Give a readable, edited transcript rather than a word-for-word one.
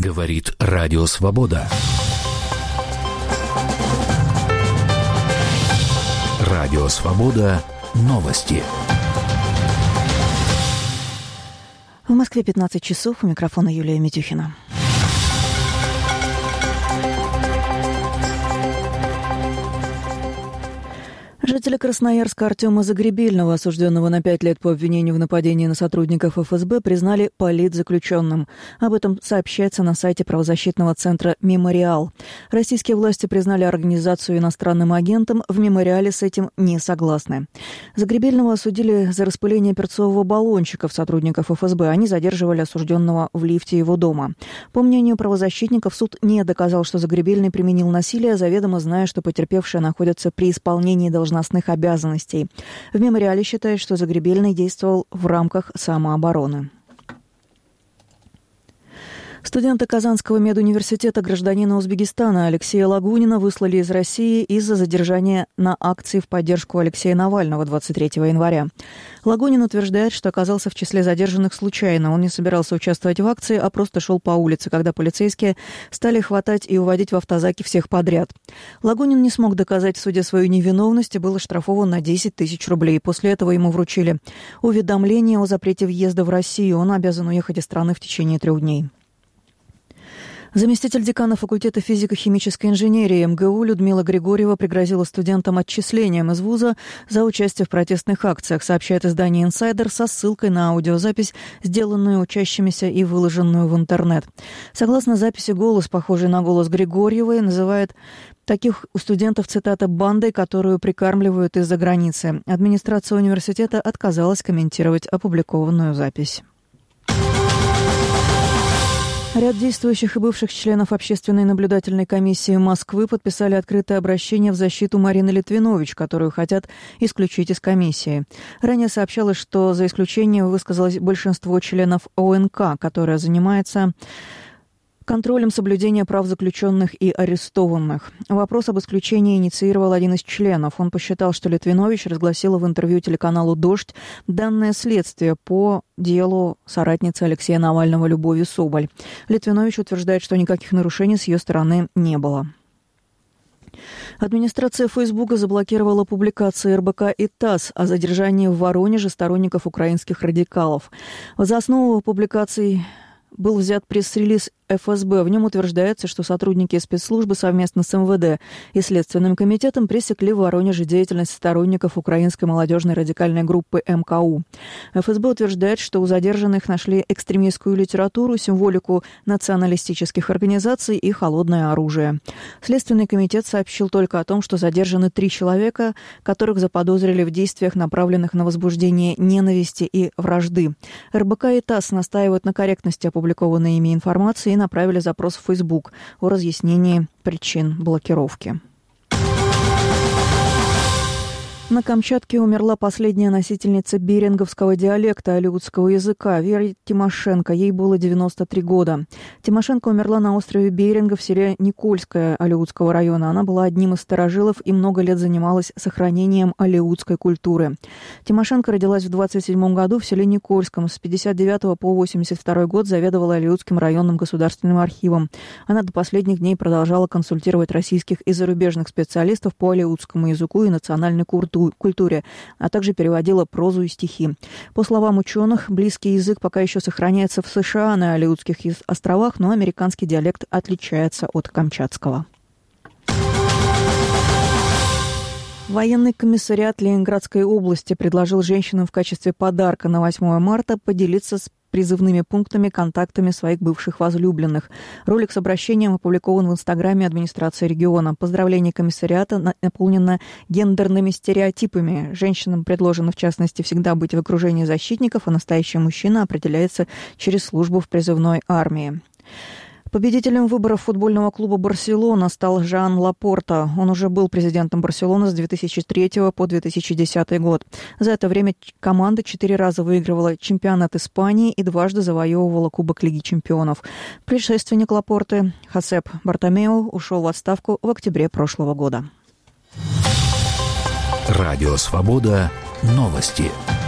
Говорит Радио Свобода. Радио Свобода. Новости. В Москве 15 часов. У микрофона Юлия Митюхина. Жителя Красноярска Артема Загребельного, осужденного на 5 лет по обвинению в нападении на сотрудников ФСБ, признали политзаключенным. Об этом сообщается на сайте правозащитного центра «Мемориал». Российские власти признали организацию иностранным агентом, в «Мемориале» с этим не согласны. Загребельного осудили за распыление перцового баллончика в сотрудников ФСБ. Они задерживали осужденного в лифте его дома. По мнению правозащитников, суд не доказал, что Загребельный применил насилие, заведомо зная, что потерпевшие находятся при исполнении должностных обязанностей. В «Мемориале» считают, что Загребельный действовал в рамках самообороны. Студента Казанского медуниверситета, гражданина Узбекистана Алексея Лагунина выслали из России из-за задержания на акции в поддержку Алексея Навального 23 января. Лагунин утверждает, что оказался в числе задержанных случайно. Он не собирался участвовать в акции, а просто шел по улице, когда полицейские стали хватать и уводить в автозаки всех подряд. Лагунин не смог доказать в суде свою невиновность и был оштрафован на 10 тысяч рублей. После этого ему вручили уведомление о запрете въезда в Россию. Он обязан уехать из страны в течение 3 дней. Заместитель декана факультета физико-химической инженерии МГУ Людмила Григорьева пригрозила студентам отчислением из вуза за участие в протестных акциях, сообщает издание «Инсайдер» со ссылкой на аудиозапись, сделанную учащимися и выложенную в интернет. Согласно записи, голос, похожий на голос Григорьевой, называет таких у студентов, цитата, «бандой, которую прикармливают из-за границы». Администрация университета отказалась комментировать опубликованную запись. Ряд действующих и бывших членов Общественной наблюдательной комиссии Москвы подписали открытое обращение в защиту Марины Литвинович, которую хотят исключить из комиссии. Ранее сообщалось, что за исключение высказалось большинство членов ОНК, которая занимается контролем соблюдения прав заключенных и арестованных. Вопрос об исключении инициировал один из членов. Он посчитал, что Литвинович разгласила в интервью телеканалу «Дождь» данное следствие по делу соратницы Алексея Навального Любови Соболь. Литвинович утверждает, что никаких нарушений с ее стороны не было. Администрация Фейсбука заблокировала публикации РБК и ТАСС о задержании в Воронеже сторонников украинских радикалов. За основу публикаций был взят пресс-релиз ФСБ. В нем утверждается, что сотрудники спецслужбы совместно с МВД и Следственным комитетом пресекли в Воронеже деятельность сторонников украинской молодежной радикальной группы МКУ. ФСБ утверждает, что у задержанных нашли экстремистскую литературу, символику националистических организаций и холодное оружие. Следственный комитет сообщил только о том, что задержаны 3 человека, которых заподозрили в действиях, направленных на возбуждение ненависти и вражды. РБК и ТАСС настаивают на корректности опубликованной ими информации и направили запрос в Facebook о разъяснении причин блокировки. На Камчатке умерла последняя носительница беринговского диалекта алеутского языка Вера Тимошенко. Ей было 93 года. Тимошенко умерла на острове Беринга в селе Никольское Алеутского района. Она была одним из старожилов и много лет занималась сохранением алеутской культуры. Тимошенко родилась в 27 году в селе Никольском. С 59 по 82 год заведовала Алеутским районным государственным архивом. Она до последних дней продолжала консультировать российских и зарубежных специалистов по алеутскому языку и национальной культуре, а также переводила прозу и стихи. По словам ученых, близкий язык пока еще сохраняется в США на Алеутских островах, но американский диалект отличается от камчатского. Военный комиссариат Ленинградской области предложил женщинам в качестве подарка на 8 марта поделиться с призывными пунктами, контактами своих бывших возлюбленных. Ролик с обращением опубликован в Инстаграме администрации региона. Поздравление комиссариата наполнено гендерными стереотипами. Женщинам предложено, в частности, всегда быть в окружении защитников, а настоящий мужчина определяется через службу в призывной армии. Победителем выборов футбольного клуба «Барселона» стал Жоан Лапорта. Он уже был президентом Барселоны с 2003 по 2010 год. За это время команда 4 раза выигрывала чемпионат Испании и 2 завоевывала Кубок Лиги чемпионов. Предшественник Лапорты, Хосеп Бартомеу, ушел в отставку в октябре прошлого года. Радио «Свобода». Новости.